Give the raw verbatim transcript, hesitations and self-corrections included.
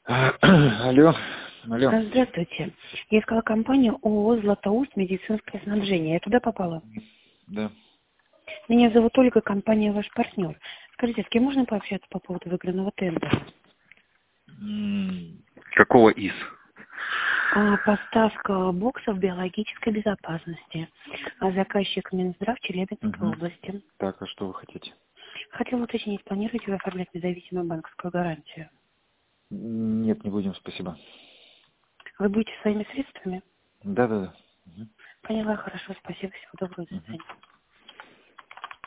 Алло, алло. Здравствуйте. Я искала компанию ООО «Златоуст. Медицинское снабжение». Я туда попала? Да. Меня зовут Ольга, компания «Ваш партнер». Скажите, с кем можно пообщаться по поводу выигранного тендера? М, Какого из? А, поставка боксов биологической безопасности. А заказчик Минздрав Челябинской Угу. области. Так, а что вы хотите? Хотела уточнить, планируете вы оформлять независимую банковскую гарантию? М, Нет, не будем, спасибо. Вы будете своими средствами? Да, да, да. Поняла, хорошо, спасибо, всего доброго, до Угу. свидания.